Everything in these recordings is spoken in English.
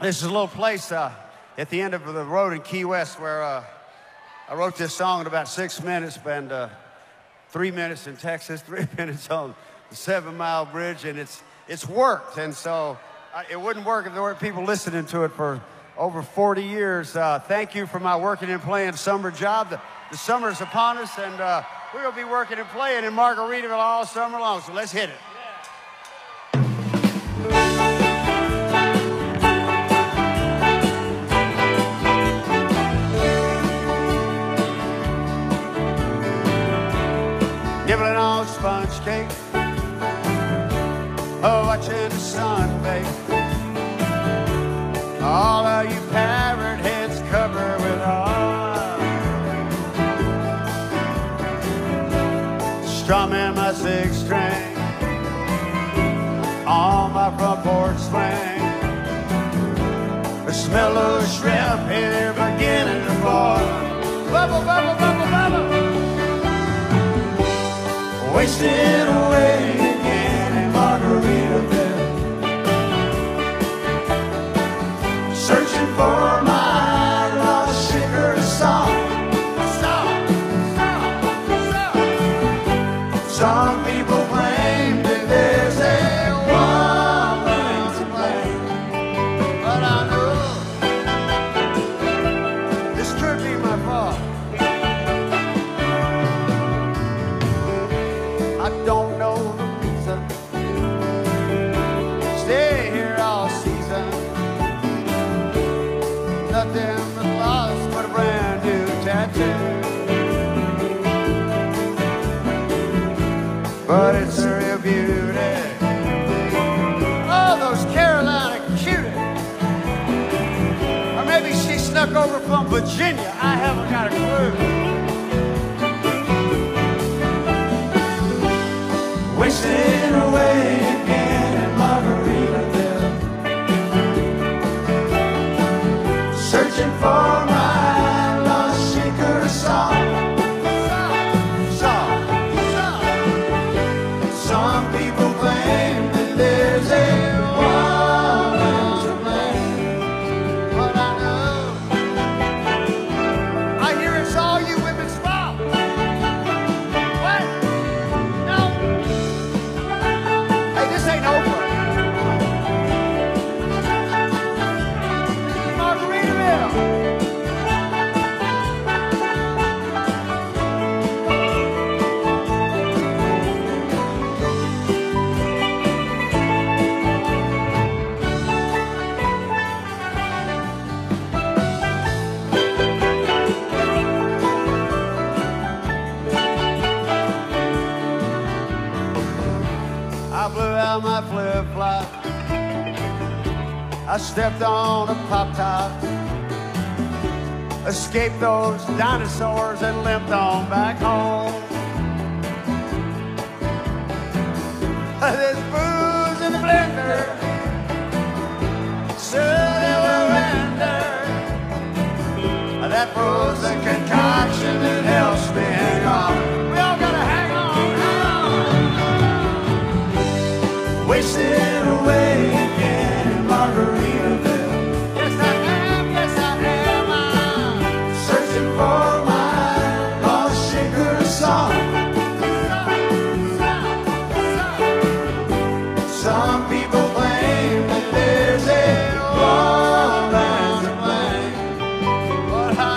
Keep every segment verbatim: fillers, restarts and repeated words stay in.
This is a little place uh, at the end of the road in Key West where uh, I wrote this song in about six minutes, and uh, three minutes in Texas, three minutes on the Seven Mile Bridge, and it's it's worked. And so uh, it wouldn't work if there weren't people listening to it for over forty years. Uh, thank you for my working and playing summer job. The, the summer's upon us, and uh, we're going to be working and playing in Margaritaville all summer long, so let's hit it. Nibbling on sponge cake, oh, watching the sun bake. All of you parrot heads covered with oil, strumming my six string on my front porch swing. The smell of shrimp here beginning to boil. Bubble, bubble, bubble, bubble. Wasted away again in Margaritaville, searching for my lost sugar song. Song, song, song. Some people claim that there's a woman to blame, but I know this could be my fault. I don't know the reason. Stay here all season. Nothing but lost but a brand new tattoo. But it's a real beauty. Oh, those Carolina cuties. Or maybe she snuck over from Virginia. I haven't got a clue. Wasting away again in Margaritaville, searching for my lost sugar song. Song, song. Some people claim that there's a woman to blame, but I know, I hear it's all you women's fault. What? No. This ain't over. This is Margaritaville. I blew out my flip-flop, I stepped on a pop-top, escaped those dinosaurs and limped on back home. There's booze in the blender, so they will render that frozen concoction that helps me hang on. We all gotta hang on, hang on. Wasted away again in Margaritaville. Yes, I am, yes, I am. I'm searching for my lost sugar song. Some people claim that there's a woman to blame, but I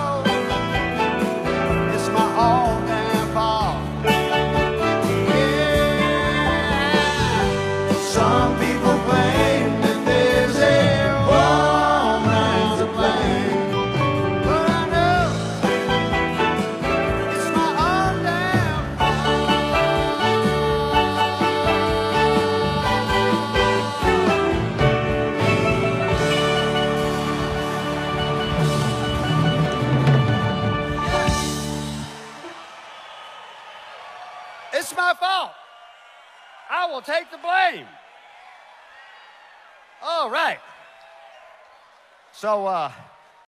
know it's my own damn fault. Some people claim that there's a woman to blame, but I know it's my own damn fault. It's my fault. I will take the blame. All right. So, uh,